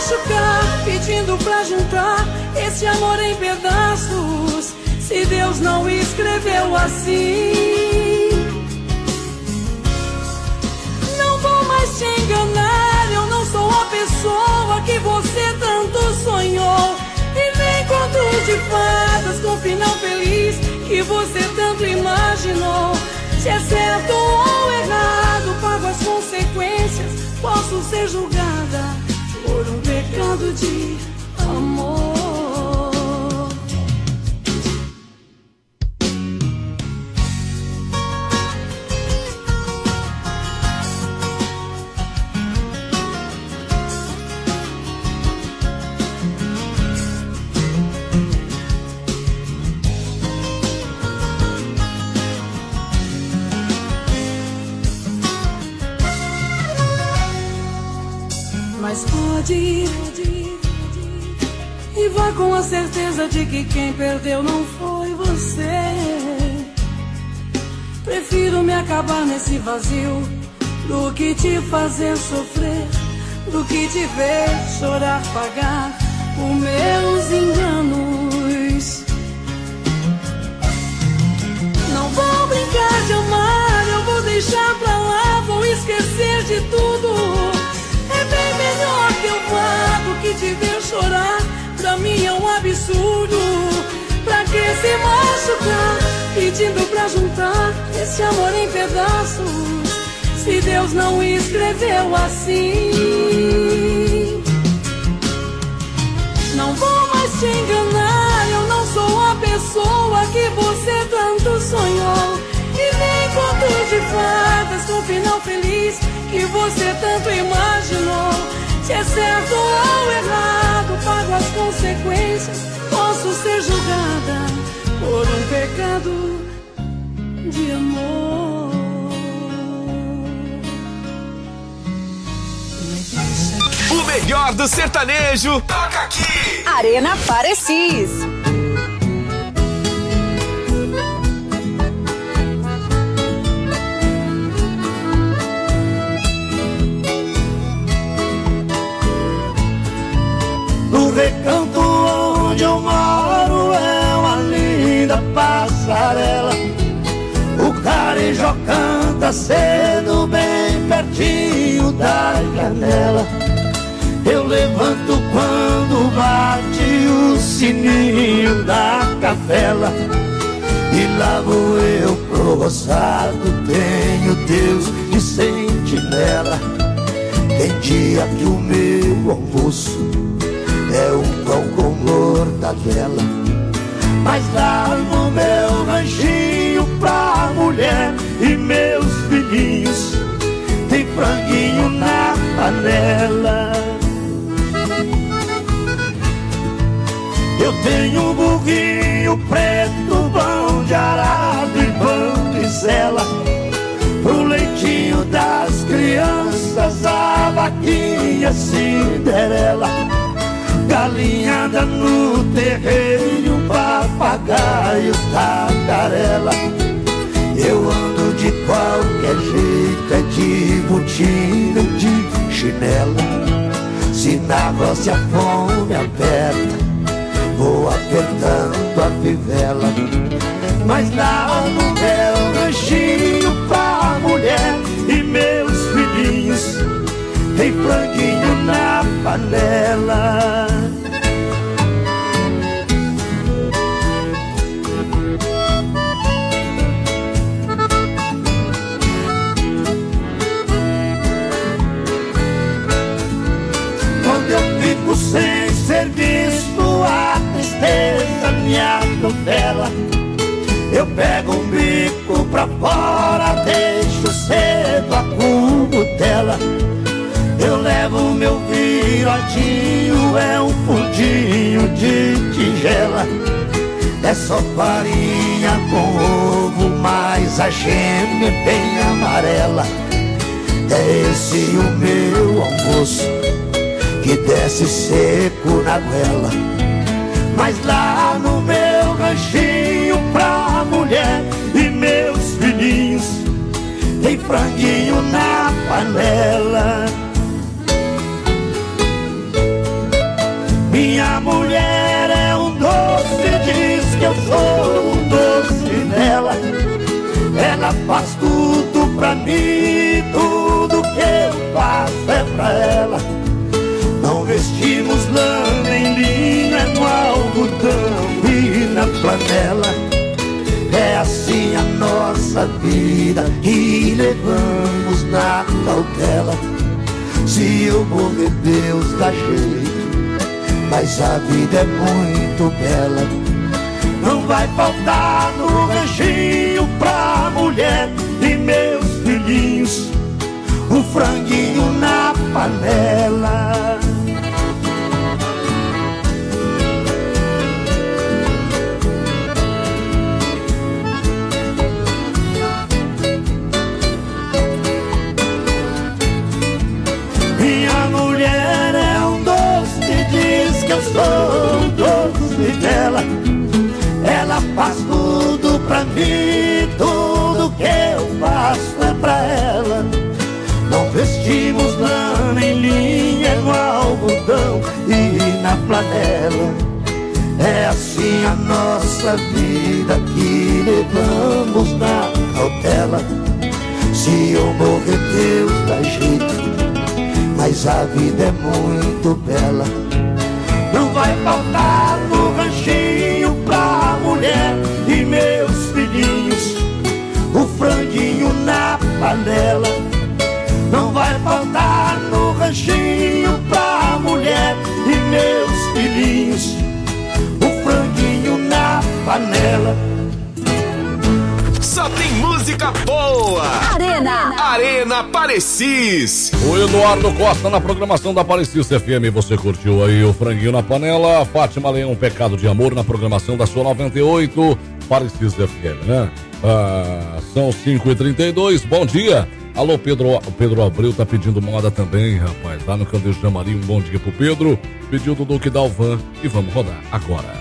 machucar, pedindo pra juntar esse amor em pedaços, se Deus não escreveu assim. Não vou mais te enganar, eu não sou a pessoa que você tanto sonhou, e nem conto de fadas com final feliz que você tanto imaginou. Se é certo ou errado, pago as consequências, posso ser julgada por um pecado de amor. Mas pode ir e vá com a certeza de que quem perdeu não foi você. Prefiro me acabar nesse vazio do que te fazer sofrer, do que te ver chorar, pagar os meus enganos. Não vou brincar de amar, eu vou deixar pra lá, vou esquecer de tudo. É bem melhor que eu vá do que te ver chorar, pra mim é um absurdo. Pra que se machucar, pedindo pra juntar esse amor em pedaços, se Deus não escreveu assim. Não vou mais te enganar, eu não sou a pessoa que você tanto sonhou, e nem conto de fadas com final feliz que você tanto imaginou. Se é certo ou errado, pago as consequências, posso ser julgada por um pecado de amor. O melhor do sertanejo toca aqui. Arena Parecis. No recanto onde eu moro é uma linda passarela. O carijó canta cedo bem pertinho da janela. Eu levanto quando bate o sininho da capela, e lá vou eu pro roçado, tenho Deus de sentinela. Tem dia que o meu almoço é um pão com mortadela, mas lá no meu ranchinho pra mulher e meus filhinhos tem franguinho na panela. Eu tenho um burrinho preto, pão de arado e bambizela, pro leitinho das crianças a vaquinha Cinderela. Galinhada no terreiro, papagaio, tagarela. Eu ando de qualquer jeito, é de botina, de chinela. Se na roça a fome aperta, vou apertando a fivela. Mas lá no meu ranchinho pra mulher e meus filhinhos tem franguinho na panela. Quando eu fico sem serviço, a tristeza me atropela. Eu pego um bico pra fora, deixo cedo a curutela. Eu levo meu virotinho, é um fundinho de tigela. É só farinha com ovo, mas a gema é bem amarela. É esse o meu almoço, que desce seco na goela. Mas lá no meu ranchinho pra mulher e meus filhinhos tem franguinho na panela. mim, tudo que eu faço é pra ela. Não vestimos lã nem linho, é no algodão e na flanela. É assim a nossa vida e levamos na cautela. Se eu morrer, Deus dá jeito, mas a vida é muito bela. Não vai faltar no ranchinho pra mulher e meus filhinhos um franguinho na panela. Minha mulher é um doce, diz que eu sou o doce dela. Ela faz tudo pra mim, tudo que eu faço é pra ela. Não vestimos lã nem linha, no algodão e na flanela. É assim a nossa vida que levamos na cautela. Se eu morrer, Deus dá jeito, mas a vida é muito bela. Não vai faltar no ranchinho pra mulher e meus filhinhos o franguinho na panela. Não vai faltar no ranchinho pra mulher e meus filhinhos o franguinho na panela. Só tem música boa. Arena Parecis. O Eduardo Costa na programação da Parecis FM. Você curtiu aí o franguinho na panela. Fátima Leão, Pecado de Amor na programação da sua 98 Parecis FM, né? São 5h32. Bom dia. Alô, Pedro. O Pedro Abreu tá pedindo moda também, rapaz. Lá no Candejo de Amarim, um bom dia pro Pedro. Pediu do Duque Dalvan e vamos rodar agora.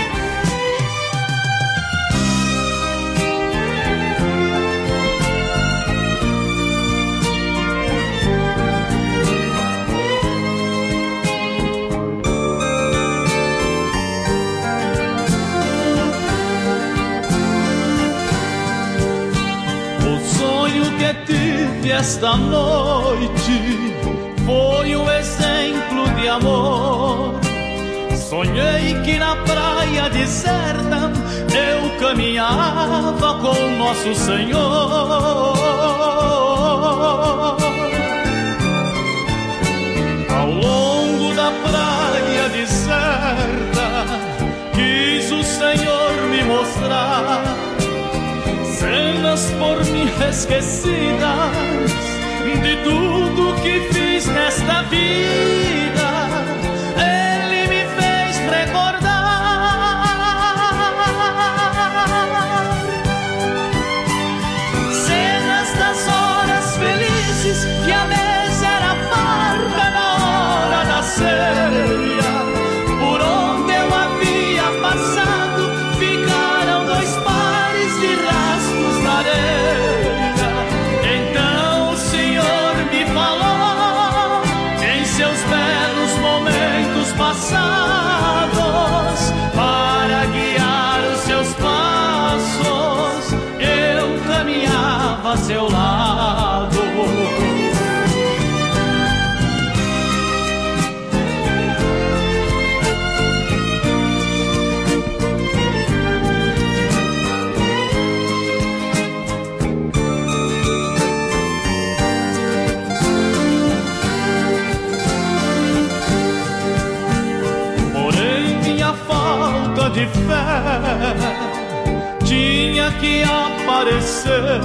Esta noite foi um exemplo de amor. Sonhei que na praia deserta eu caminhava com Nosso Senhor. Ao longo da praia deserta quis o Senhor me mostrar cenas por mim esquecidas de tudo que fiz nesta vida. Ele me fez recordar cenas das horas felizes que a mesa era farta na hora da ceia. Por onde eu havia passado ficaram 2 pares de rastros na areia. Então o Senhor me falou em seus belos momentos passados, para guiar os seus passos eu caminhava a seu lado. De fé tinha que aparecer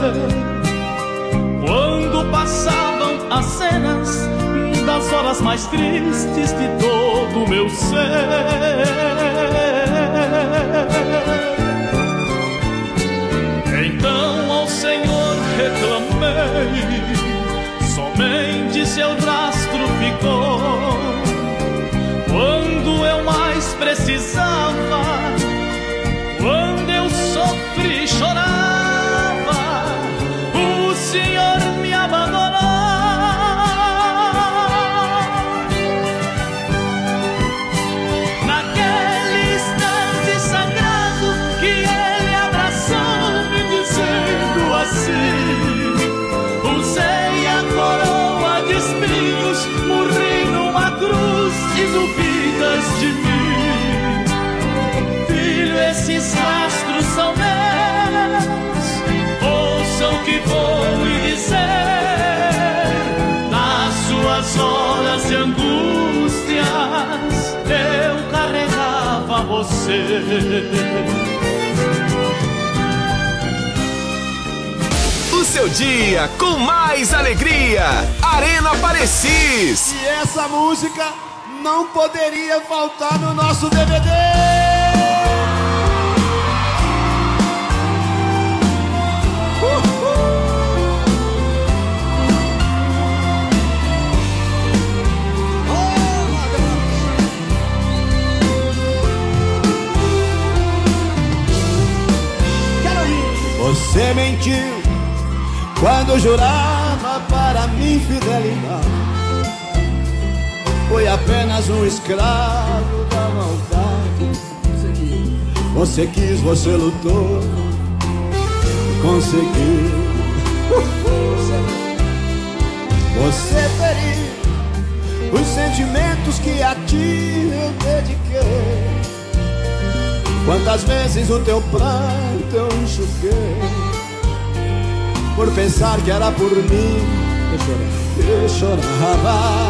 quando passavam as cenas das horas mais tristes de todo o meu ser. Então ao Senhor reclamei, somente seu rastro ficou. Quando eu mais precisava, quando eu sofri e chorava, o Senhor me abandonou. Naquele instante sagrado que Ele abraçou-me dizendo assim: e duvidas de mim. Filho, esses rastros são meus, ouça o que vou lhe dizer. Nas suas horas de angústias eu carregava você. O seu dia com mais alegria. Arena Parecis. E essa música não poderia faltar no nosso DVD. Você mentiu quando jurava para mim fidelidade. Foi apenas um escravo da maldade. Você quis, você lutou, conseguiu. Você feriu os sentimentos que a ti eu dediquei. Quantas vezes o teu pranto eu enxuguei, por pensar que era por mim eu chorava.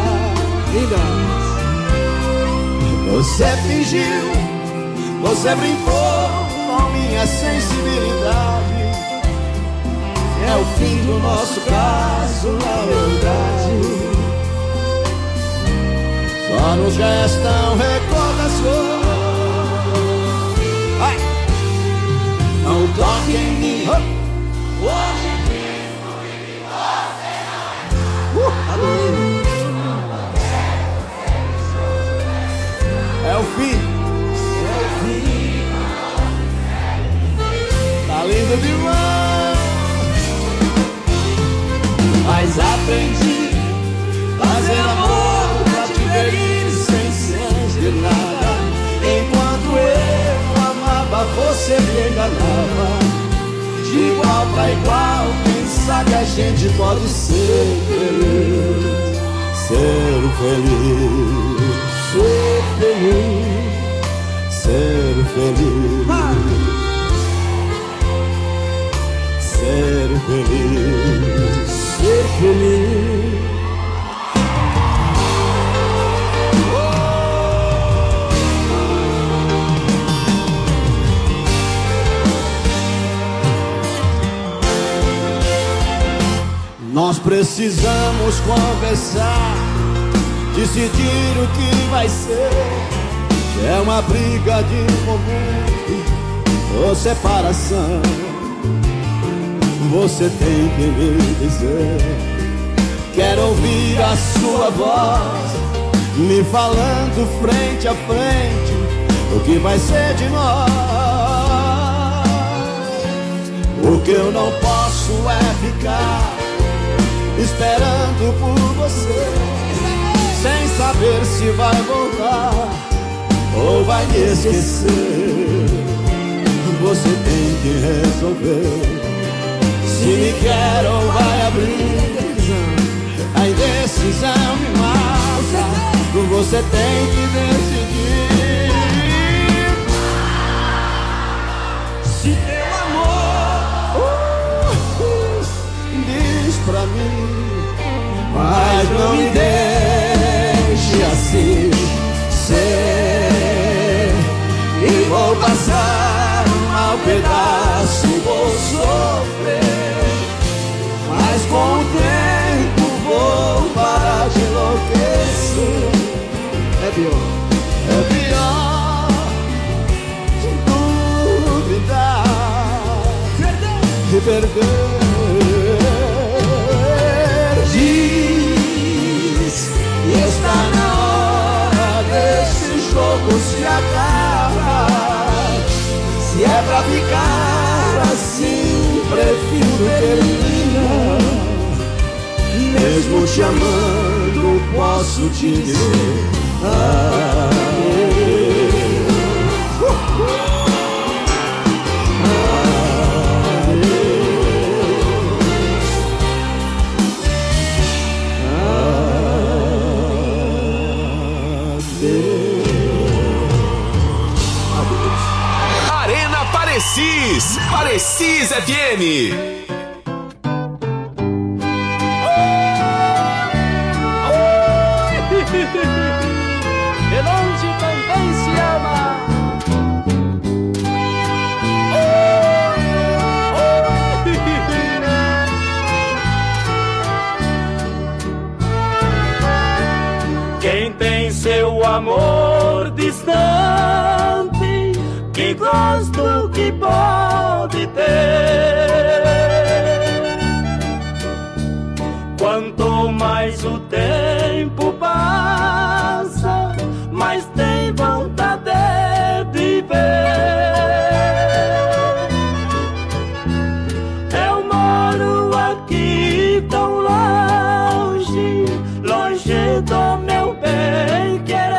Você fingiu, você brincou com minha sensibilidade. É o fim do nosso caso, na verdade. Só nos restam recordações. Ai. Não toque em mim. Hoje vivo e você não. É o fim. Tá lindo demais. Mas aprendi a fazer amor pra te ver sem sentir nada. Enquanto eu amava, você me enganava. De igual pra igual, quem sabe a gente pode ser feliz. Ser feliz, ser feliz, ser feliz, ser feliz, ser feliz. Nós precisamos conversar, decidir o que vai ser. É uma briga de momento ou separação. Você tem que me dizer. Quero ouvir a sua voz me falando frente a frente o que vai ser de nós. O que eu não posso é ficar esperando por você, sem saber se vai voltar ou vai me esquecer. Você tem que resolver se me quer ou vai abrir. A indecisão me mata. Você tem que decidir. Se teu amor diz pra mim, mas não me deixe assim ser. E vou passar um mau pedaço, vou sofrer, mas com o tempo vou parar de enlouquecer. É pior duvidar e perder. Diz que está na hora desse jogo se acabar. Se é pra ficar assim, prefiro terminar. Mesmo te amando, posso te dizer adeus. mais, Parecis FM. De longe também se ama. Quem tem seu amor distante, que gosto que pode ter. Quanto mais o tempo passa, mais tem vontade de ver. Eu moro aqui tão longe, longe do meu bem querer.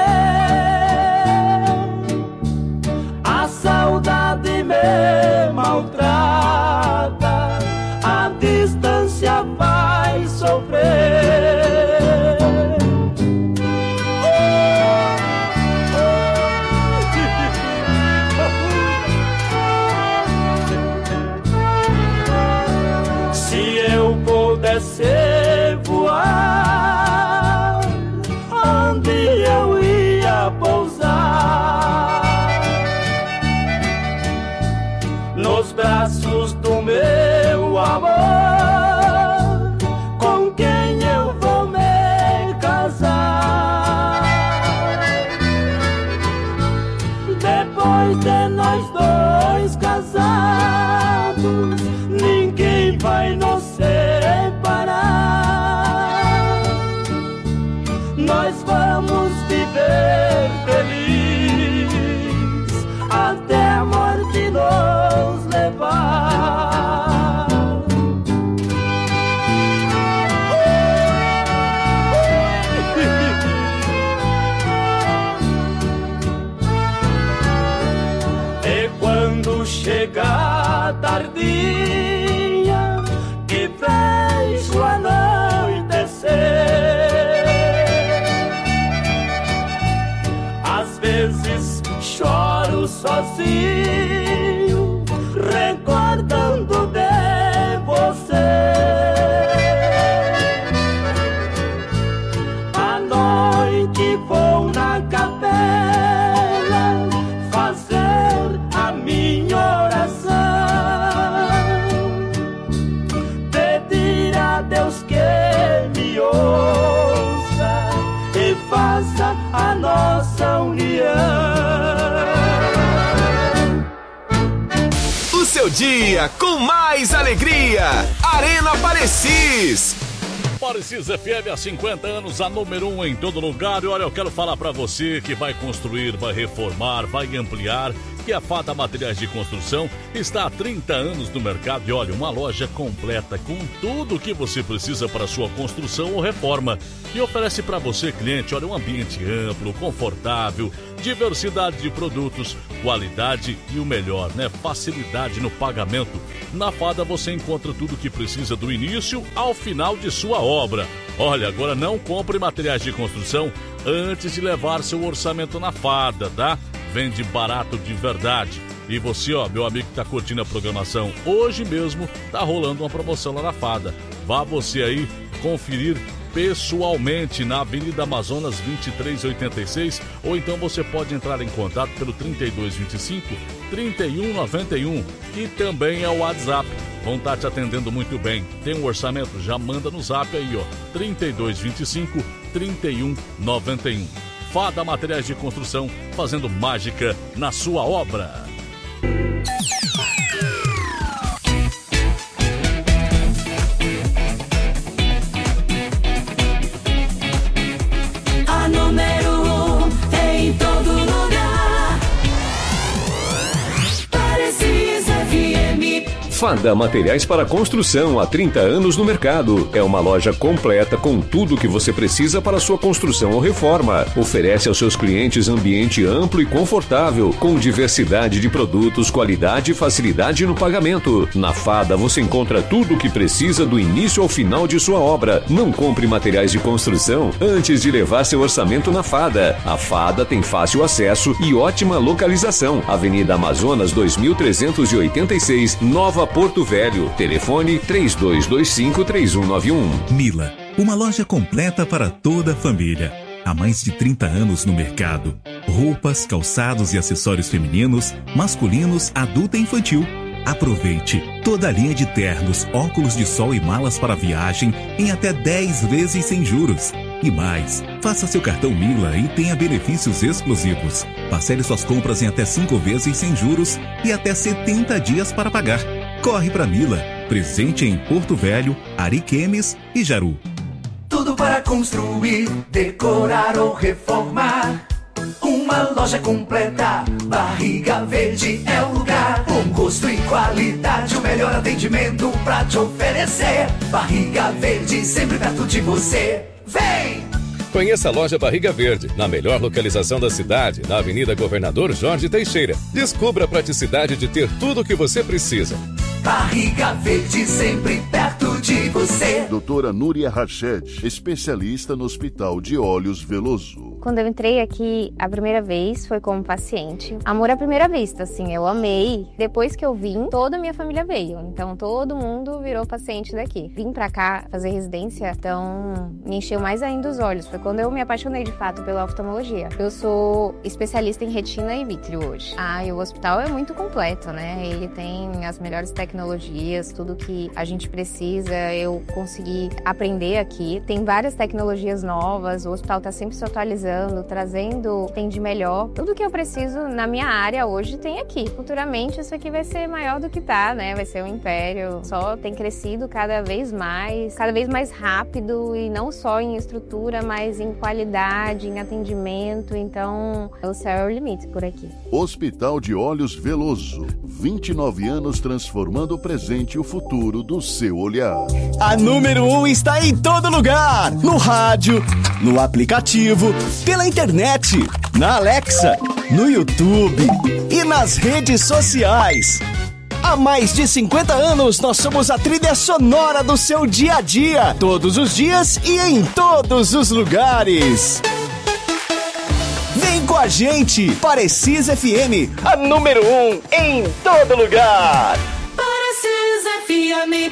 A saudade me maltrata, a distância vai sofrer. Se eu pudesse voar, onde eu ia pousar? Nos braços do meu amor, com quem eu vou me casar. Depois de nós dois casados, ninguém vai nos separar. Nós vamos viver feliz até a morte nos levar. E quando chegar tardinha, que vejo anoitecer, às vezes choro sozinho, recordando de você. À noite vou na capela fazer a minha oração, pedir a Deus que me ouça e faça a nossa união. O seu dia com mais alegria. Arena Parecis. Parecis FM há 50 anos, a número 1 em todo lugar. E olha, eu quero falar pra você que vai construir, vai reformar, vai ampliar, que a Fada Materiais de Construção está há 30 anos no mercado. E olha, uma loja completa com tudo o que você precisa para sua construção ou reforma. E oferece para você, cliente, olha, um ambiente amplo, confortável, diversidade de produtos, qualidade e o melhor, né? Facilidade no pagamento. Na Fada você encontra tudo o que precisa do início ao final de sua obra. Olha, agora não compre materiais de construção antes de levar seu orçamento na Fada, tá? Vende barato de verdade. E você, ó, meu amigo que tá curtindo a programação, hoje mesmo tá rolando uma promoção lá na Fada. Vá você aí conferir pessoalmente na Avenida Amazonas 2386, ou então você pode entrar em contato pelo 3225-3191, e também é o WhatsApp. Vão estar te atendendo muito bem. Tem um orçamento? Já manda no zap aí, ó, 3225-3191. Fada Materiais de Construção, fazendo mágica na sua obra. A número 1 em todo lugar. Parecis FM. Fada Materiais para Construção, há 30 anos no mercado. É uma loja completa com tudo o que você precisa para sua construção ou reforma. Oferece aos seus clientes ambiente amplo e confortável, com diversidade de produtos, qualidade e facilidade no pagamento. Na Fada você encontra tudo o que precisa do início ao final de sua obra. Não compre materiais de construção antes de levar seu orçamento na Fada. A Fada tem fácil acesso e ótima localização. Avenida Amazonas 2386, Nova Porto Velho. Telefone 3225-3191. Mila, uma loja completa para toda a família. Há mais de 30 anos no mercado. Roupas, calçados e acessórios femininos, masculinos, adulto e infantil. Aproveite toda a linha de ternos, óculos de sol e malas para viagem em até 10 vezes sem juros. E mais, faça seu cartão Mila e tenha benefícios exclusivos. Parcele suas compras em até 5 vezes sem juros e até 70 dias para pagar. Corre para Mila, presente em Porto Velho, Ariquemes e Jaru. Tudo para construir, decorar ou reformar. Uma loja completa, Barriga Verde é o lugar. Bom gosto e qualidade, o melhor atendimento pra te oferecer. Barriga Verde, sempre perto de você. Vem! Conheça a loja Barriga Verde, na melhor localização da cidade, na Avenida Governador Jorge Teixeira. Descubra a praticidade de ter tudo o que você precisa. Barriga Verde, sempre perto de você. Doutora Núria Rached, especialista no Hospital de Olhos Veloso. Quando eu entrei aqui a primeira vez, foi como paciente. Amor à primeira vista, assim, eu amei. Depois que eu vim, toda a minha família veio. Então, todo mundo virou paciente daqui. Vim pra cá fazer residência, então me encheu mais ainda os olhos. Foi quando eu me apaixonei, de fato, pela oftalmologia. Eu sou especialista em retina e vítreo hoje. E o hospital é muito completo, né? Ele tem as melhores tecnologias, tudo que a gente precisa, eu consegui aprender aqui. Tem várias tecnologias novas, o hospital tá sempre se atualizando, trazendo o que tem de melhor. Tudo que eu preciso na minha área hoje tem aqui. Futuramente isso aqui vai ser maior do que tá, né? Vai ser um império. Só tem crescido cada vez mais rápido, e não só em estrutura, mas em qualidade, em atendimento. Então, o céu é o limite por aqui. Hospital de Olhos Veloso. 29 anos transformando o presente e o futuro do seu olhar. A número 1 está em todo lugar. No rádio, no aplicativo, pela internet, na Alexa, no YouTube e nas redes sociais. Há mais de 50 anos, nós somos a trilha sonora do seu dia a dia, todos os dias e em todos os lugares. Vem com a gente, Parecis FM, a número 1 em todo lugar. Parecis FM.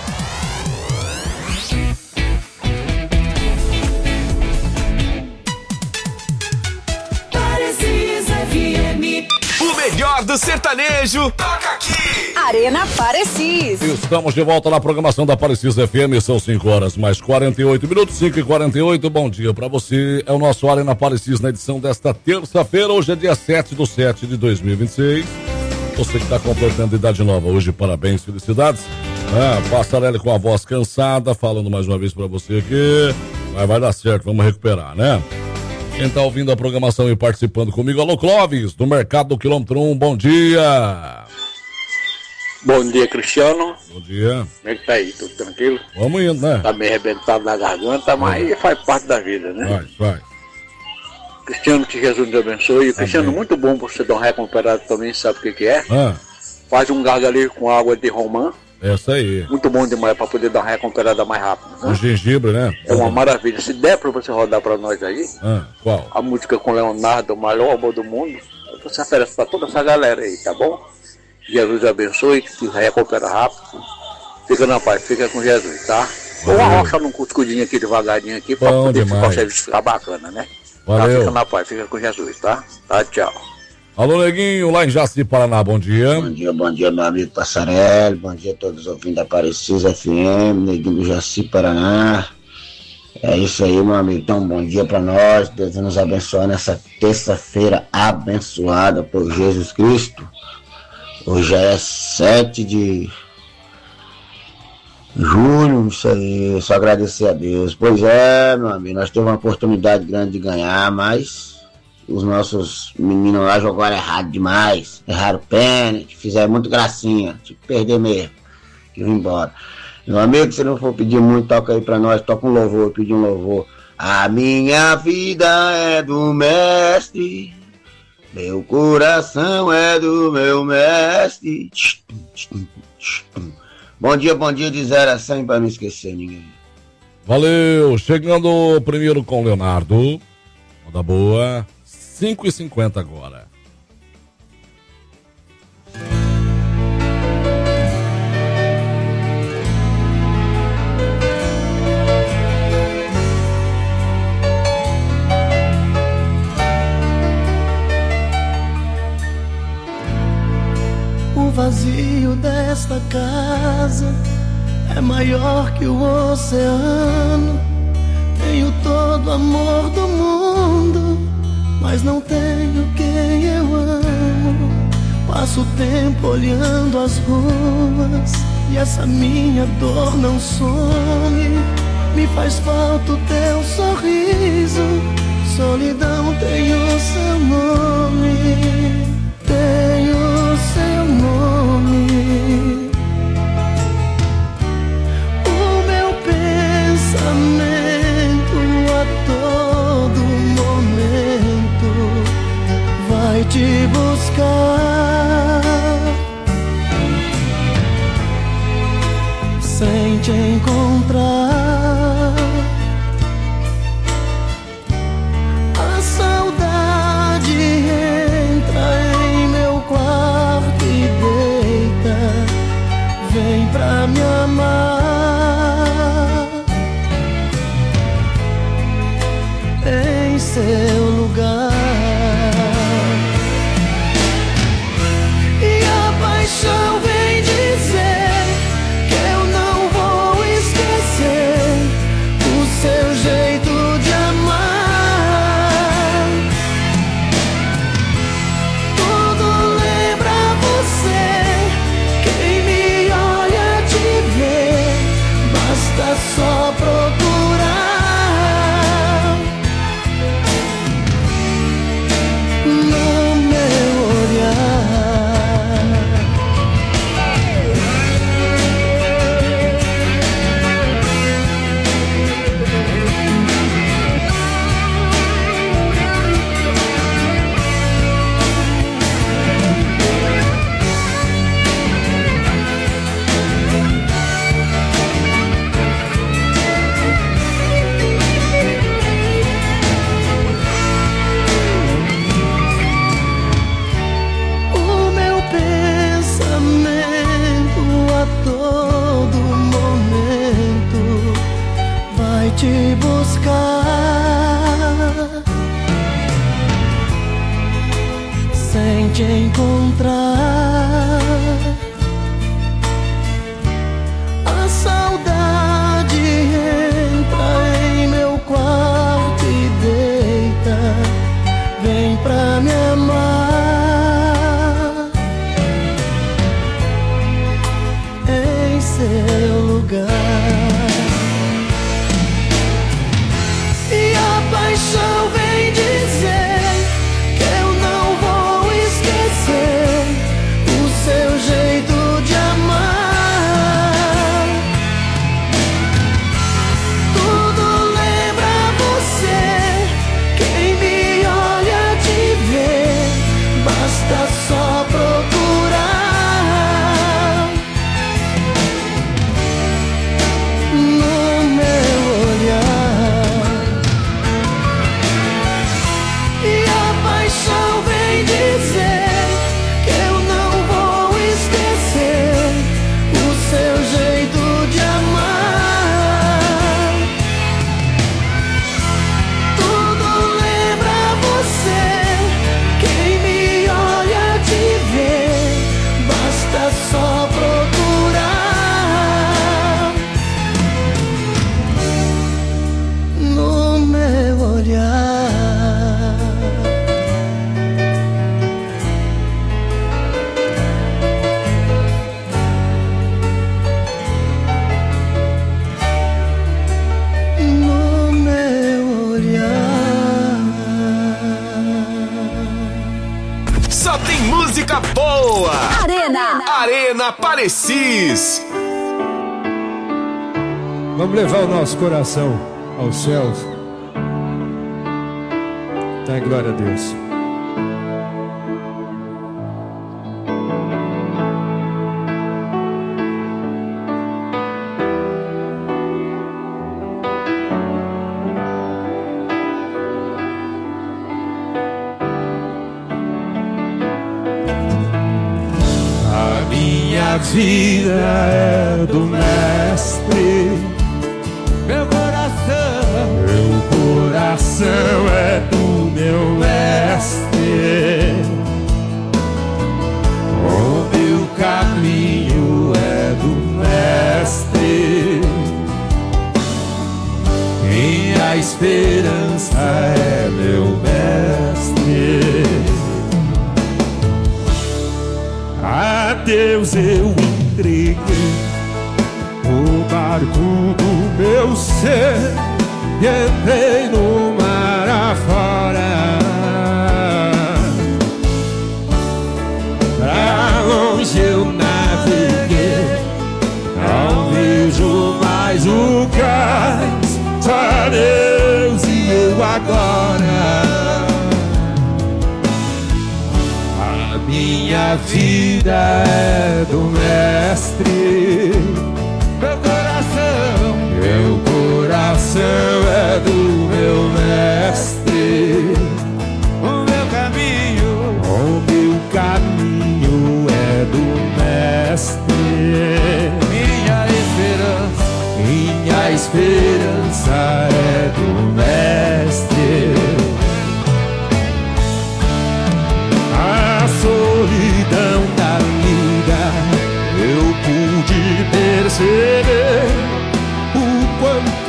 O melhor do sertanejo toca aqui. Arena Parecis. Estamos de volta na programação da Parecis FM. São 5 horas mais 48 minutos, 5h48. Bom dia pra você. É o nosso Arena Parecis na edição desta terça-feira. Hoje é dia 7/7/2026. Você que está completando idade nova hoje, parabéns, felicidades. Passarelli com a voz cansada, falando mais uma vez pra você aqui. Mas vai dar certo, vamos recuperar, né? Quem tá ouvindo a programação e participando comigo, alô Clóvis, do Mercado do Quilômetro 1, bom dia. Bom dia, Cristiano. Bom dia. Como é que tá aí, tudo tranquilo? Vamos indo, né? Tá meio arrebentado na garganta, mas faz parte da vida, né? Vai. Cristiano, que Jesus te abençoe. Cristiano, muito bom você dar um recuperado também, sabe o que é? Faz um gargarejo com água de romã. Essa aí. Muito bom demais pra poder dar uma recuperada mais rápido. Né? O gengibre, né? É uma maravilha. Se der pra você rodar pra nós aí, qual? A música com Leonardo, o maior amor do mundo, você oferece pra toda essa galera aí, tá bom? Jesus abençoe, que se recupera rápido. Fica na paz, fica com Jesus, tá? Vou arrochar num cuscudinho aqui devagarinho aqui pra poder ficar o serviço ficar bacana, né? Valeu. Tá, fica na paz, fica com Jesus, tá? Tá, tchau. Alô, Neguinho, lá em Jaci, Paraná, bom dia. Bom dia, meu amigo Passarelli, bom dia a todos os ouvintes da Parecis FM, Neguinho do Jaci, Paraná. É isso aí, meu amigo, então bom dia pra nós, Deus nos abençoe nessa terça-feira abençoada por Jesus Cristo. Hoje já é 7 de julho, isso aí, só agradecer a Deus. Pois é, meu amigo, nós tivemos uma oportunidade grande de ganhar, mas os nossos meninos lá jogaram errado demais, erraram o pênalti, fizeram muito gracinha, tipo perder mesmo. que eu vou embora. Meu amigo, se não for pedir muito, toca aí pra nós, toca um louvor, pedir um louvor. A minha vida é do mestre, meu coração é do meu mestre. Bom dia de 0 a 100 pra não esquecer ninguém. Valeu, chegando primeiro com o Leonardo. Manda boa, 5h50 agora. O vazio desta casa é maior que o oceano. Tenho todo o amor do mundo, mas não tenho quem eu amo. Passo o tempo olhando as ruas e essa minha dor não some. Me faz falta o teu sorriso, solidão tem o seu nome. Tem o seu nome. O meu pensamento a todo momento vai te buscar. Sem te encontrar, a saudade entra em meu quarto e deita, vem pra me amar em seu lugar. E a paixão vem dizer que eu não vou esquecer o seu jeito de amar. Tudo lembra você, quem me olha te vê, basta só procurar no meu olhar. O meu pensamento a todo momento vai te buscar. Sem te encontrar, a saudade entra em meu quarto e deita, vem pra me amar em seu lugar. E a paixão vem dizer que eu não vou esquecer o seu jeito de amar. Tudo lembra você, quem me olha te vê, basta só procurar no meu olhar. E a paixão vem dizer que eu não vou esquecer o seu jeito de amar. Tudo lembra você, quem me olha te vê, basta só procurar no meu olhar. No meu olhar. Só tem música boa. Arena. Arena Parecis. Vamos levar o nosso coração aos céus. Tá, glória a Deus. A minha vida é do Mestre. Meu coração é do meu Mestre. O meu caminho é do Mestre. Minha esperança é meu Mestre. A Deus eu entreguei o barco do meu ser e entrei no mar afora. Pra longe eu naveguei, não vejo mais o cais, só Deus e eu agora. A minha vida é do Mestre. Meu coração é do meu Mestre. O meu caminho é do Mestre. Minha esperança é do Mestre. A solidão da vida eu pude perceber o quanto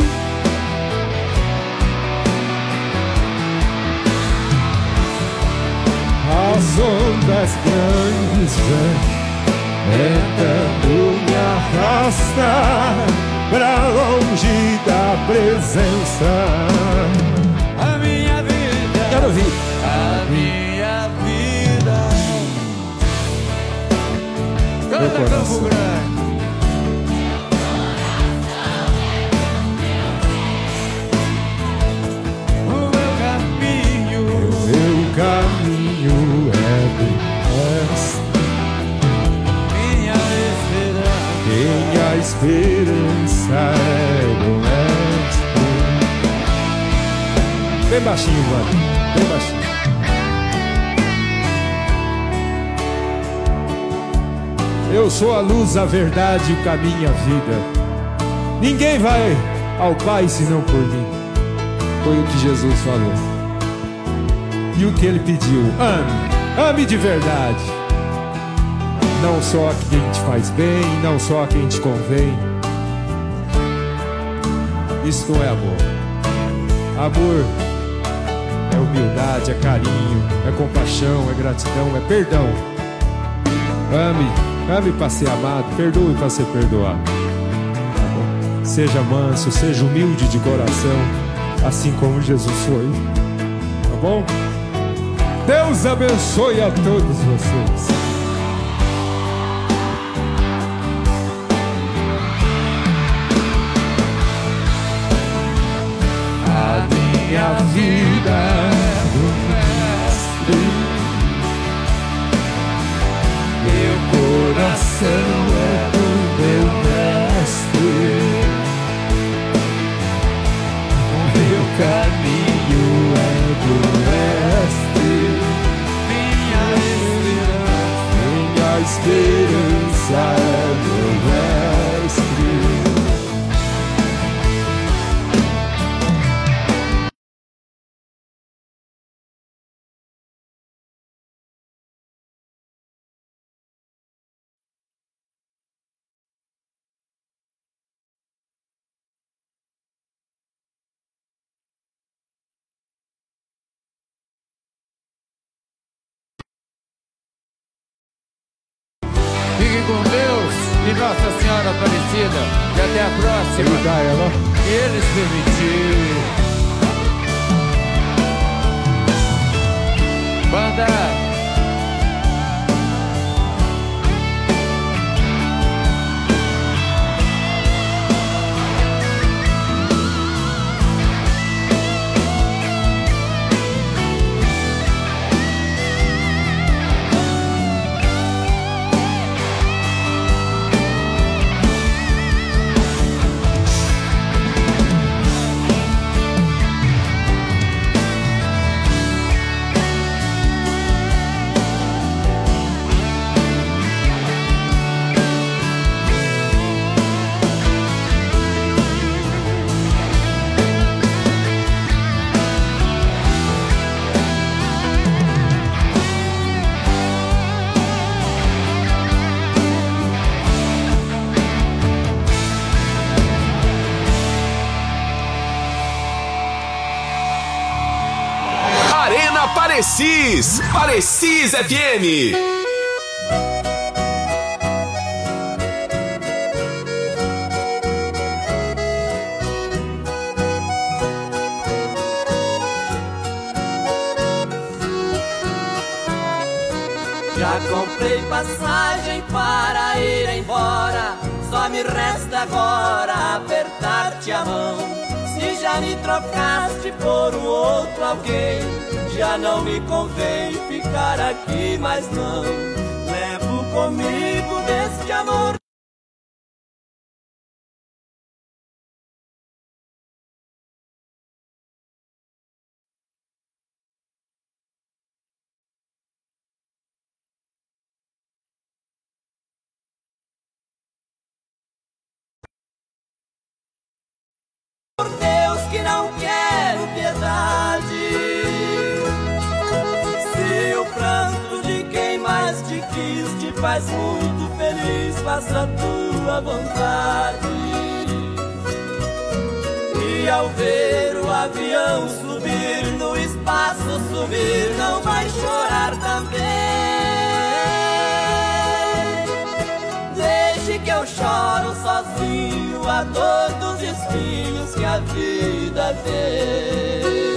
as ondas grandes vêm tentando me arrastar pra longe da presença. A minha vida, quero ouvir. A minha vida, meu coração. Caminho é do Mestre. Minha esperança é do Mestre. Bem baixinho, mano. Bem baixinho. Eu sou a luz, a verdade, o caminho e a vida. Ninguém vai ao Pai senão por mim. Foi o que Jesus falou. E o que ele pediu? Ame de verdade. Não só a quem te faz bem, não só a quem te convém. Isso não é amor. Amor é humildade, é carinho, é compaixão, é gratidão, é perdão. Ame para ser amado, perdoe para ser perdoado. Tá bom? Seja manso, seja humilde de coração, assim como Jesus foi. Tá bom? Deus abençoe a todos vocês. A minha vida é do Mestre. Meu coração é do meu Mestre. O meu caminho é do Mestre. Minha esperança é do Mestre. Fique com Deus e Nossa Senhora Aparecida. E até a próxima. Ajudar ela. E eles permitirem. Banda. Parecis. Parecis FM. Já comprei passagem para ir embora, só me resta agora apertar-te a mão. Se já me trocaste por um outro alguém, já não me convém ficar aqui, mas não levo comigo deste amor. Por Deus que não quero piedade, se o pranto de quem mais te quis te faz muito feliz, faça a tua vontade. E ao ver o avião subir, no espaço sumir, não vai chorar também. Deixe que eu choro sozinho a dor dos espinhos que a vida tem.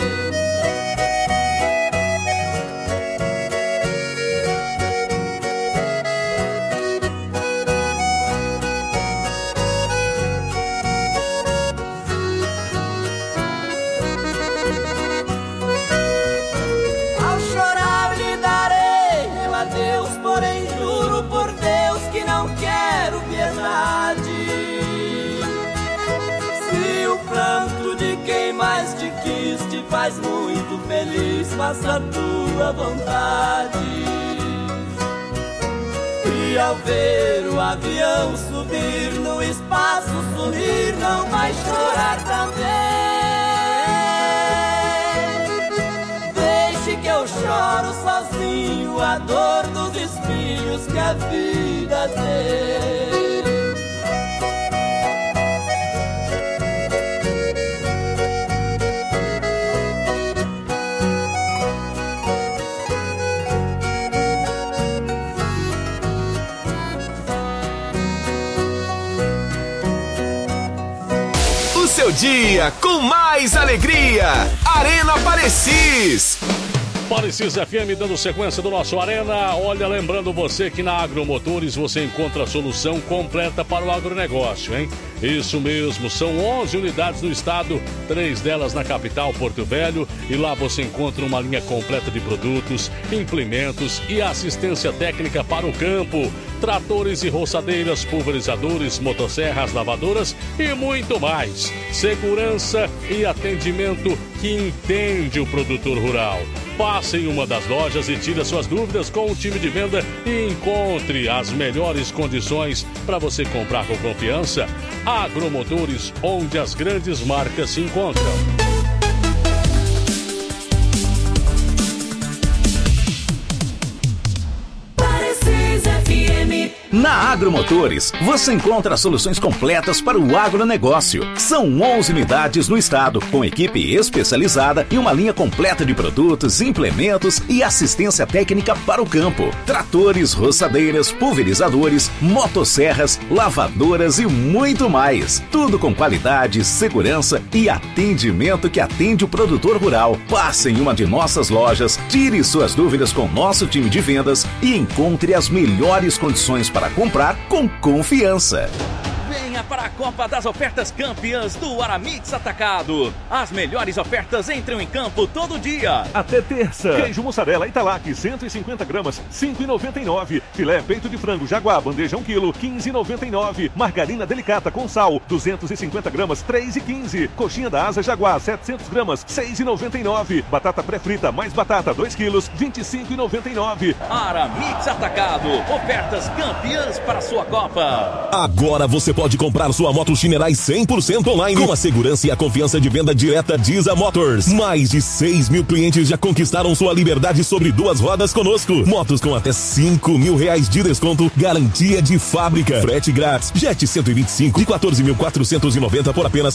Ao chorar lhe darei meu adeus, porém juro por Deus que não quero piedade. Se o pranto de quem mais te quis te faz muito feliz, faça a tua vontade. E ao ver o avião subir, no espaço sumir, não vai chorar também. Deixe que eu choro sozinho a dor dos espinhos que a vida tem. Seu dia com mais alegria. Arena Parecis. Parecis FM dando sequência do nosso Arena. Olha, lembrando você que na Agromotores você encontra a solução completa para o agronegócio, hein? Isso mesmo, são 11 unidades no estado, 3 delas na capital, Porto Velho, e lá você encontra uma linha completa de produtos, implementos e assistência técnica para o campo. Tratores e roçadeiras, pulverizadores, motosserras, lavadoras e muito mais. Segurança e atendimento que entende o produtor rural. Passe em uma das lojas e tire suas dúvidas com o time de venda e encontre as melhores condições para você comprar com confiança. Agromotores, onde as grandes marcas se encontram. Na Agromotores, você encontra soluções completas para o agronegócio. São 11 unidades no estado, com equipe especializada e uma linha completa de produtos, implementos e assistência técnica para o campo. Tratores, roçadeiras, pulverizadores, motosserras, lavadoras e muito mais. Tudo com qualidade, segurança e atendimento que atende o produtor rural. Passe em uma de nossas lojas, tire suas dúvidas com nosso time de vendas e encontre as melhores condições para comprar com confiança. Venha para a Copa das Ofertas Campeãs do Aramix Atacado. As melhores ofertas entram em campo todo dia. Até terça. Queijo mussarela Italac, 150 gramas, 5,99. Filé peito de frango Jaguar, bandeja 1 kg, 15,99. Margarina delicata com sal, 250 gramas, 3,15. Coxinha da asa Jaguar, 700 gramas, 6,99. Batata pré-frita mais batata, 2 kg, 25,99. Aramix Atacado. Ofertas campeãs para a sua Copa. Agora você pode comprar comprar sua moto Shinerai 100% online com a segurança e a confiança de venda direta Diza Motors. Mais de 6 mil clientes já conquistaram sua liberdade sobre 2 rodas conosco. Motos com até 5 mil reais de desconto, garantia de fábrica, frete grátis. Jet 125 de 14.490 por apenas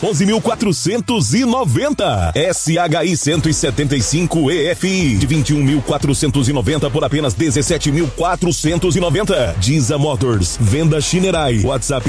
11.490. SHI 175 EFI de 21.490 por apenas 17.490. Diza Motors, venda Shinerai. WhatsApp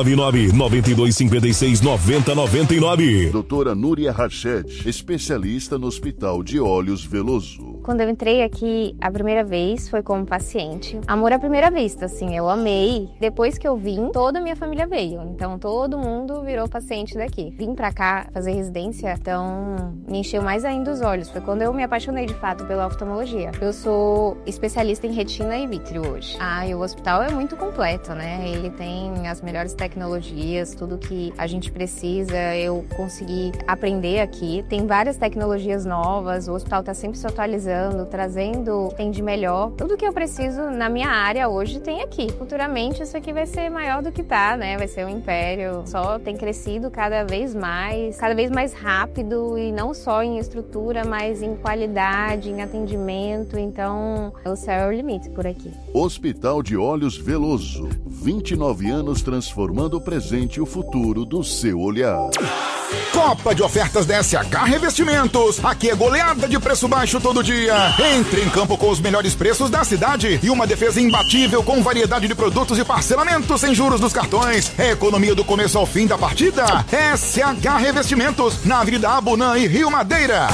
699-9256-9099. Doutora Núria Rached, especialista no Hospital de Olhos Veloso. Quando eu entrei aqui a primeira vez foi como paciente. Amor à primeira vista, assim, eu amei. Depois que eu vim, toda a minha família veio. Então todo mundo virou paciente daqui. Vim pra cá fazer residência, então me encheu mais ainda os olhos. Foi quando eu me apaixonei de fato pela oftalmologia. Eu sou especialista em retina e vítreo hoje. E o hospital é muito completo, né? Ele tem as melhores tecnologias, tudo que a gente precisa. Eu consegui aprender aqui. Tem várias tecnologias novas, o hospital tá sempre se atualizando, trazendo o que tem de melhor. Tudo que eu preciso na minha área hoje tem aqui. Futuramente isso aqui vai ser maior do que tá, né? Vai ser um império. Só tem crescido cada vez mais rápido, e não só em estrutura, mas em qualidade, em atendimento. Então, o céu é o limite por aqui. Hospital de Olhos Veloso. 29 anos transformando o presente e o futuro do seu olhar. Copa de ofertas da SH Revestimentos. Aqui é goleada de preço baixo todo dia. Entre em campo com os melhores preços da cidade e uma defesa imbatível com variedade de produtos e parcelamento sem juros dos cartões. É economia do começo ao fim da partida. SH Revestimentos, na Avenida Abunã e Rio Madeira.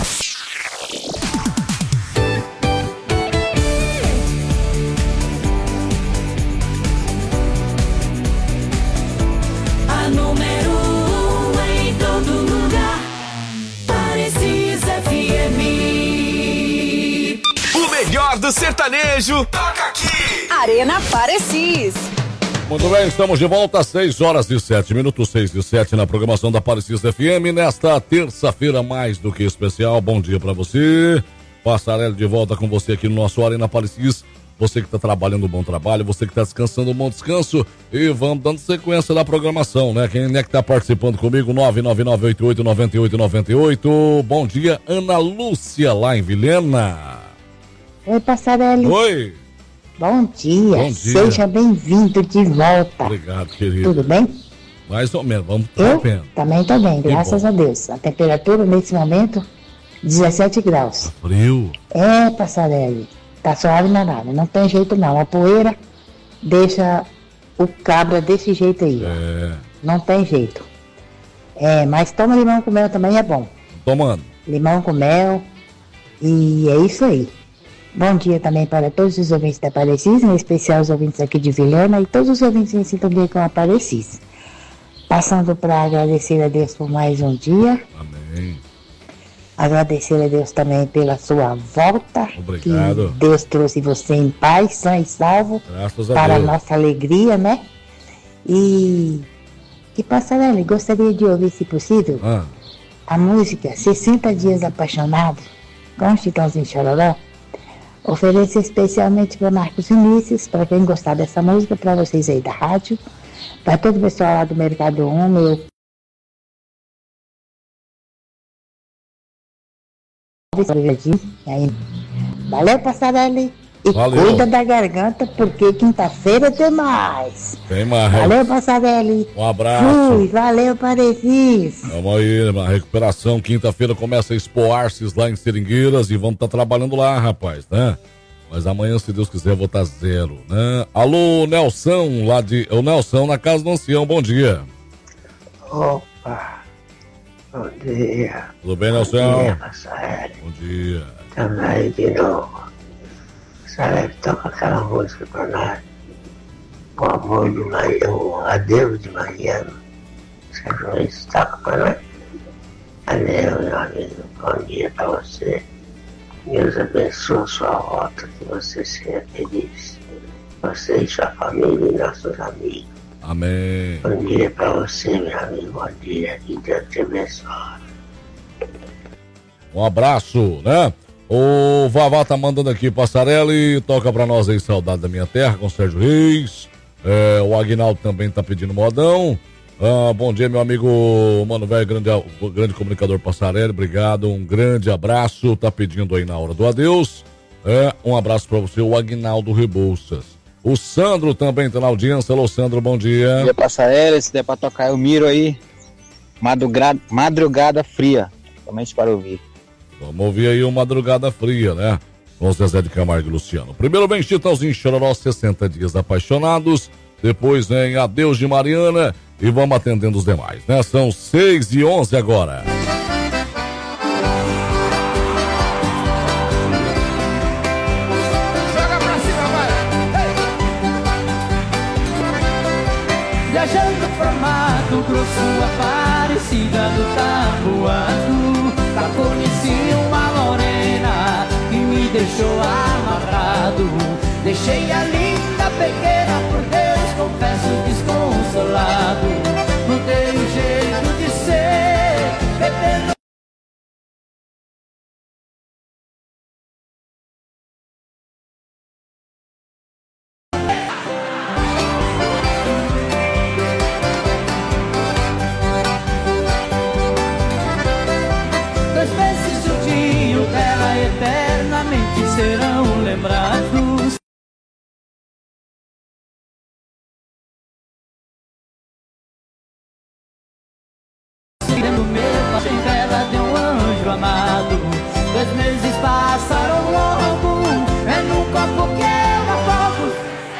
A número 1 em todo lugar. Parecis FM. O melhor do sertanejo toca aqui. Arena Parecis. Muito bem, estamos de volta às 6h07, 6h07 na programação da Parecis FM, nesta terça-feira mais do que especial. Bom dia pra você. Passarelli de volta com você aqui no nosso Arena Parecis. Você que está trabalhando, um bom trabalho, você que está descansando, um bom descanso. E vamos dando sequência da programação, né? Quem é que está participando comigo? 999889898. Bom dia, Ana Lúcia, lá em Vilhena. Oi, Passarelli. Oi. Bom dia. Bom dia. Seja bem-vindo de volta. Obrigado, querido. Tudo bem? Mais ou menos, vamos Eu também tô bem, graças a Deus. A temperatura nesse momento, 17 graus. Frio. É, Passarelli. Tá suave na nada, não tem jeito não. A poeira deixa o cabra desse jeito aí. É. Não tem jeito. Mas toma limão com mel também é bom. Tomando. Limão com mel. E é isso aí. Bom dia também para todos os ouvintes da Parecis, em especial os ouvintes aqui de Vilhena e todos os ouvintes em sintonia com a Parecis. Passando para agradecer a Deus por mais um dia. Amém. Agradecer a Deus também pela sua volta. Obrigado. Que Deus trouxe você em paz, sã e salvo. Graças a para Deus. a nossa alegria, né? E Passarelli, gostaria de ouvir, se possível, a música 60 Dias Apaixonado, com Chitãozinho Chororó. Ofereço especialmente para Marcos Vinícius, para quem gostar dessa música, para vocês aí da rádio, para todo o pessoal lá do Mercado 1, meu. Valeu, Passarelli. E Valeu. Cuida da garganta, porque quinta-feira tem mais. Tem mais. Valeu, Passarelli. Um abraço. Fui, valeu, Parecis. Vamos aí, na recuperação. Quinta-feira começa a Expo Arces lá em Seringueiras e vamos estar trabalhando lá, rapaz, né? Mas amanhã, se Deus quiser, eu vou estar 0, né? Alô, Nelson, o Nelson na casa do ancião, bom dia. Opa, bom dia. Tudo bem, Nelson? Bom dia, Passarelli. Bom dia. Estamos aí de novo. Passarelli, toca aquela música pra nós. O amor de Maria, o adeus de Mariano. Você toca pra nós. Adeus, meu amigo. Bom dia pra você. Deus abençoe sua volta, que você seja feliz. Você e sua família e nossos amigos. Amém. Bom dia pra você, meu amigo. Bom dia. Que Deus te abençoe. Um abraço, né? O Vavá tá mandando aqui, Passarelli, toca pra nós aí Saudade da Minha Terra, com Sérgio Reis. O Aguinaldo também tá pedindo modão. Bom dia, meu amigo Mano Velho, grande comunicador Passarelli, obrigado, um grande abraço, tá pedindo aí na hora do adeus. Um abraço pra você, o Aguinaldo Rebouças. O Sandro também tá na audiência. Alô, Sandro, bom dia. Bom dia, Passarelli, se der pra tocar eu miro aí. Madrugada Fria, somente para ouvir. Vamos ouvir aí o Madrugada Fria, né? Com Zezé de Camargo e Luciano. Primeiro vem Chitãozinho Chororó, 60 Dias Apaixonados. Depois vem Adeus de Mariana. E vamos atendendo os demais, né? São 6h11 agora. Joga pra cima, vai! Hey! Viajando por Mato Grosso, Aparecida do Taboado, lá conheci uma morena que me deixou amarrado. Deixei a linda pequena, por Deus confesso desconsolado. Mudei o jeito de ser, bebendo. Dois meses juntinho dela eternamente serão lembrados. No meu paixão dela deu um anjo amado. 2 meses passaram logo, é no copo que eu afogo.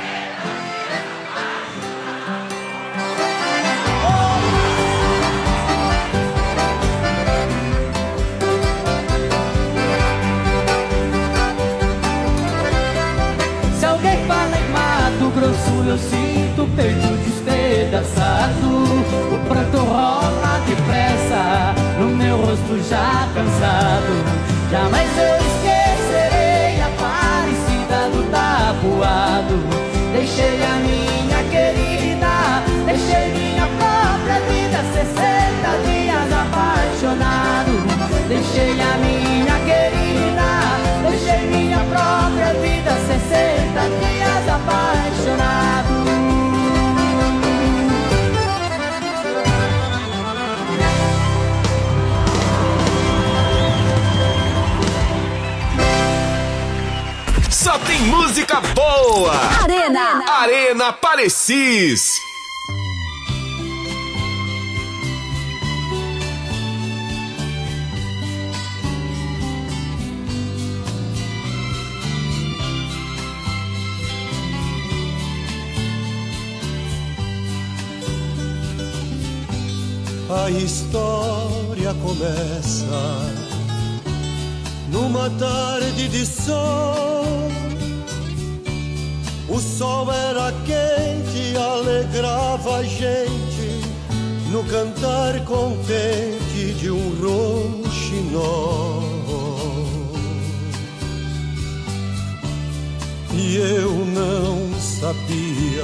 Se alguém fala em Mato Grosso, eu sinto o peito despedaçado. O pranto rola depressa no meu rosto já cansado. Jamais eu esquecerei a Aparecida do Taboado. Deixei a minha querida, deixei minha própria vida, 60 dias apaixonado. Deixei a minha querida, deixei minha própria vida, 60 dias apaixonado. Só tem música boa. Arena Parecis. A história começa numa tarde de sol. O sol era quente, alegrava a gente no cantar contente de um rouxinol. E eu não sabia,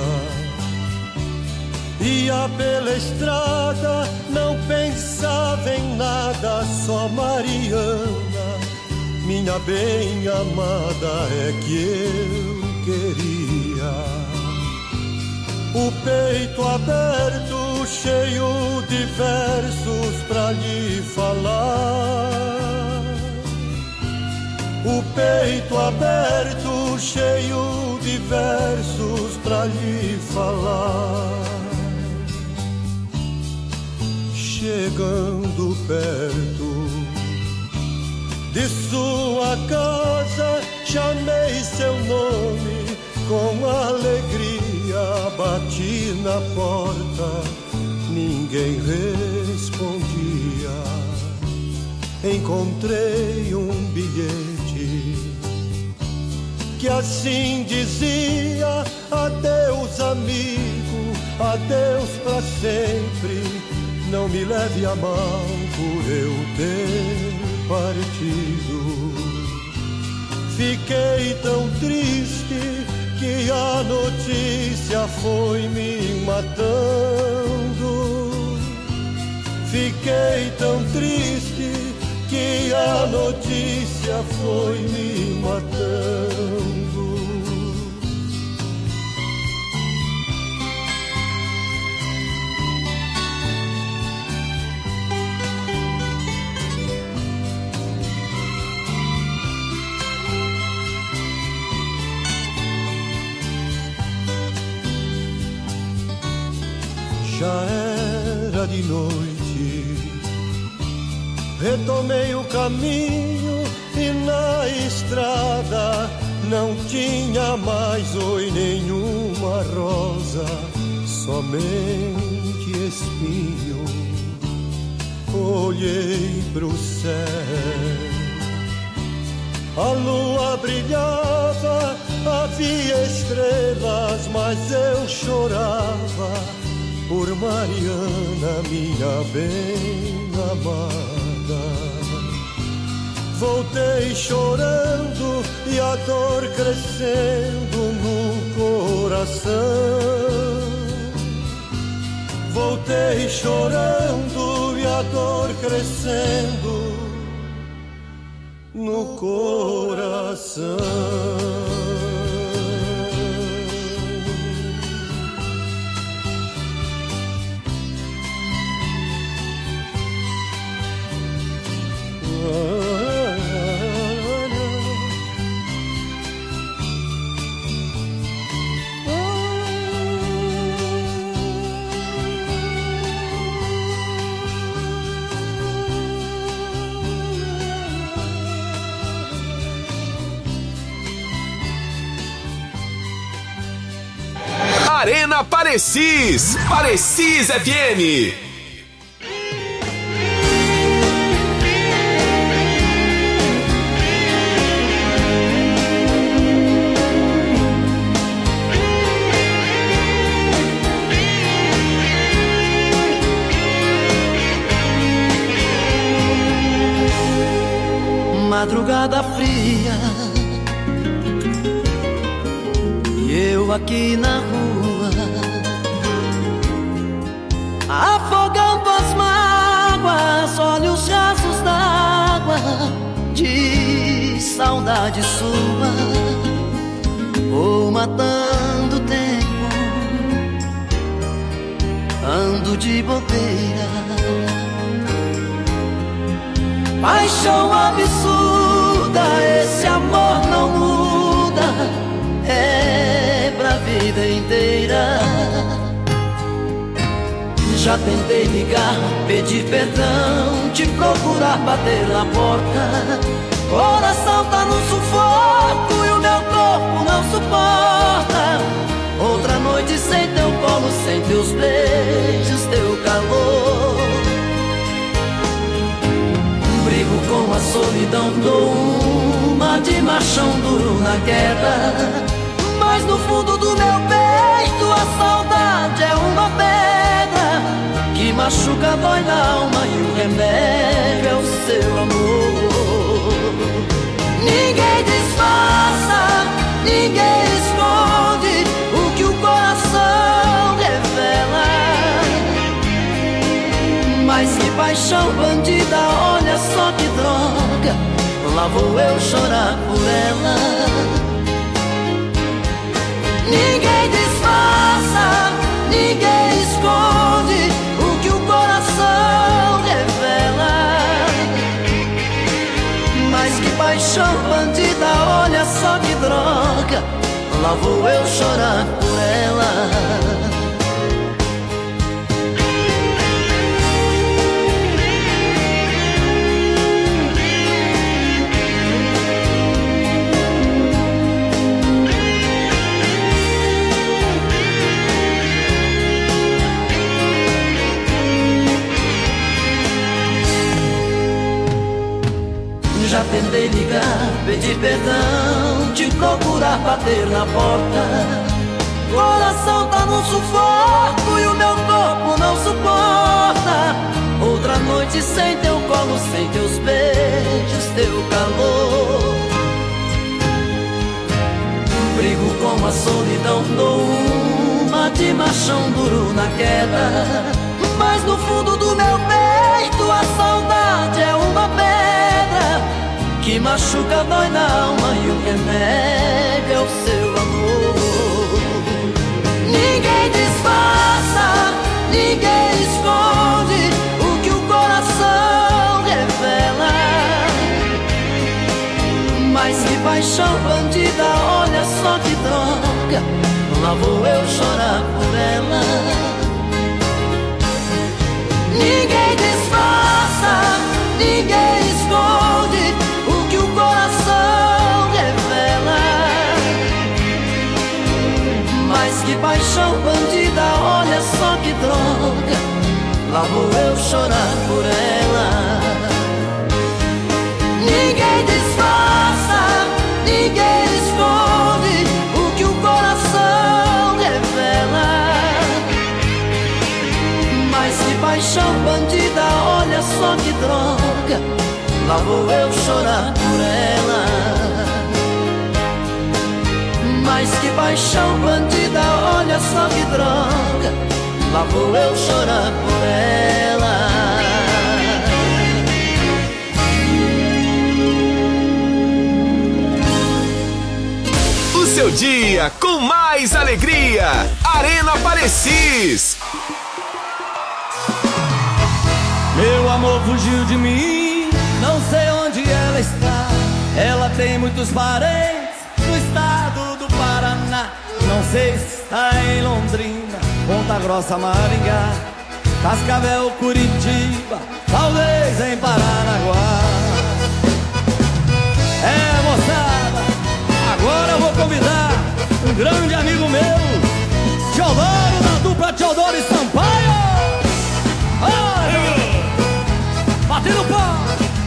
ia pela estrada, não pensava em nada, só Mariana, minha bem amada, é que eu queria. O peito aberto, cheio de versos pra lhe falar. O peito aberto, cheio de versos pra lhe falar. Chegando perto de sua casa, chamei seu nome com alegria, bati na porta, ninguém respondia. Encontrei um bilhete que assim dizia: adeus amigo, adeus pra sempre, não me leve a mal por eu ter partido. Fiquei tão triste que a notícia foi me matando. Fiquei tão triste que a notícia foi me matando. de noite. Retomei o caminho e na estrada não tinha mais oi nenhuma rosa, somente espinho. Olhei pro céu, a lua brilhava, havia estrelas, mas eu chorava por Mariana, minha bem amada. Voltei chorando e a dor crescendo no coração. Voltei chorando e a dor crescendo no coração. Arena Parecis, Parecis FM. Madrugada fria, e eu aqui na rua, afogando as mágoas, olhos rasos d'água, de saudade sua. Vou matando o tempo, ando de bobeira. Paixão absurda, esse amor não muda, é pra vida inteira. Já tentei ligar, pedir perdão, te procurar, bater na porta. Coração tá no sufoco e o meu corpo não suporta. Outra noite sem teu colo, sem teus beijos, teu calor. Brigo com a solidão, dou uma de machão duro na queda. Mas no fundo do meu peito a saudade é uma pedra que machuca, dói na alma e o remédio é o seu amor. Ninguém disfarça, ninguém esconde o que o coração revela. Mas que paixão bandida, olha só que droga, lá vou eu chorar por ela. Ninguém disfarça, ninguém esconde o que o coração revela. Mas que paixão bandida, olha só que droga, lá vou eu chorar por ela. Já tentei ligar, pedir perdão, te procurar, bater na porta. Coração tá no sufoco e o meu corpo não suporta. Outra noite sem teu colo, sem teus beijos, teu calor. Brigo com a solidão, dou uma de machão duro na queda. Mas no fundo do meu peito a saudade é uma pedra que machuca, dói na alma e o remédio é o seu amor. Ninguém disfarça, ninguém esconde o que o coração revela. Mas que paixão bandida, olha só que droga, lá vou eu chorar por ela. Ninguém disfarça, ninguém esconde o que o coração revela. Mas que paixão bandida, olha só que droga, lá vou eu chorar por ela. Ninguém disfarça, ninguém esconde o que o coração revela. Mas que paixão bandida, olha só que droga, lá vou eu chorar por ela. Mas que paixão bandida, olha só que droga, lá vou eu chorar por ela. O seu dia com mais alegria. Arena Parecis. Meu amor fugiu de mim, não sei onde ela está. Ela tem muitos parentes no estado do Paraná. Não sei se está em Londrina, Ponta Grossa, Maringá, Cascavel, Curitiba, talvez em Paranaguá. É, moçada, agora eu vou convidar um grande amigo meu, Teodoro, da dupla Teodoro e Sampaio. Olha, batendo pau.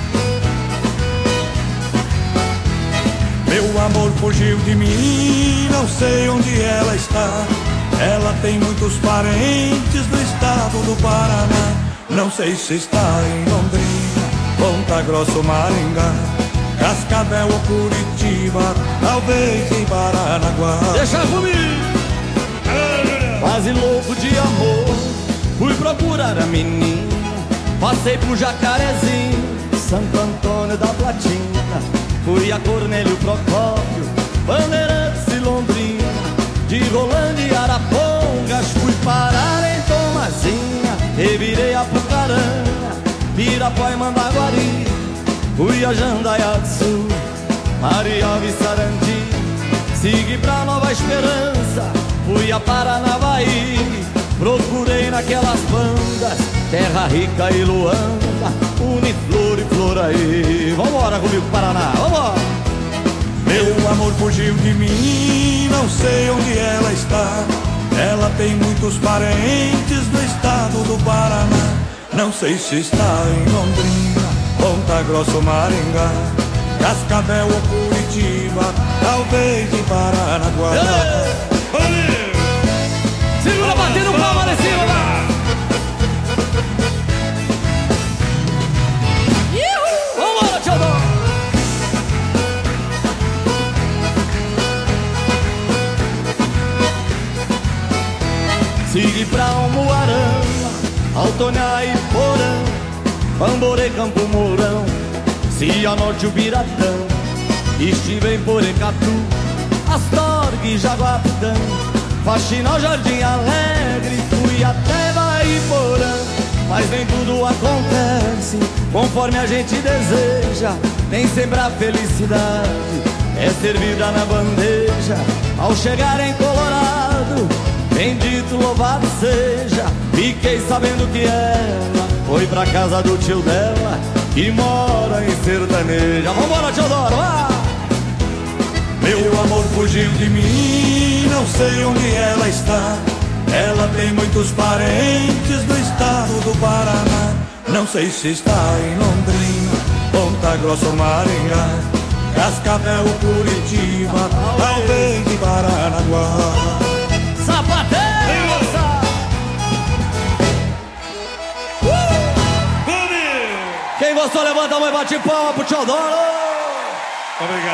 Meu amor fugiu de mim, não sei onde ela está. Ela tem muitos parentes no estado do Paraná. Não sei se está em Londrina, Ponta Grossa ou Maringá, Cascavel ou Curitiba, talvez em Paranaguá. Deixa comigo. Quase louco de amor, fui procurar a menina. Passei por Jacarezinho, Santo Antônio da Platina, fui a Cornélio Procópio, Bandeirantes e Londrina, de Rolândia e Arapongas, fui parar em Tomazinha, revirei Apucarana, Pirapó e Mandaguari, fui a Jandaia do Sul, Marialva e Sarandi, segui pra Nova Esperança, fui a Paranavaí, procurei naquelas bandas Terra Rica e Luanda, Uniflor e Floraí. Vambora comigo, Paraná, vambora! Meu amor fugiu de mim, não sei onde ela está. Ela tem muitos parentes no estado do Paraná. Não sei se está em Londrina, Ponta Grossa ou Maringá, Cascavel ou Curitiba, talvez em Paranaguá. Segura batendo palma lá em cima, lá! Vambora, Teodoro! Segui pra Umuarama, Altoná e Porã, Bamborê, Campo Mourão, Cianorte, Ubiratã, estive em Porecatu, Astorgue, Jaguapitã, Faxinal, Jardim Alegre, fui até Bahia-Porã. Mas nem tudo acontece conforme a gente deseja, nem sempre a felicidade é servida na bandeja. Ao chegar em Colorado, bendito, louvado seja, fiquei sabendo que ela foi pra casa do tio dela, que mora em Sertaneja. Vambora, Teodoro, vá! Meu amor fugiu de mim, não sei onde ela está. Ela tem muitos parentes no estado do Paraná. Não sei se está em Londrina, Ponta Grossa ou Maringá, Cascavel ou Curitiba, talvez em Paranaguá. Sapateiro, moça! Quem gostou, levanta a mão e bate palma pro Teodoro! Obrigado.